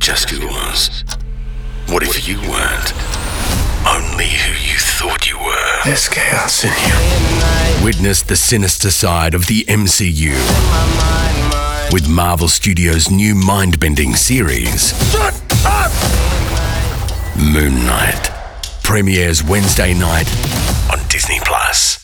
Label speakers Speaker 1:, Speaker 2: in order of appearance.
Speaker 1: just yours? What if you weren't only who you thought you were?
Speaker 2: There's chaos in you.
Speaker 1: Witness the sinister side of the MCU with Marvel Studios' new mind-bending series,
Speaker 2: Shut up!
Speaker 1: Moon Knight. Premieres Wednesday night on Disney+.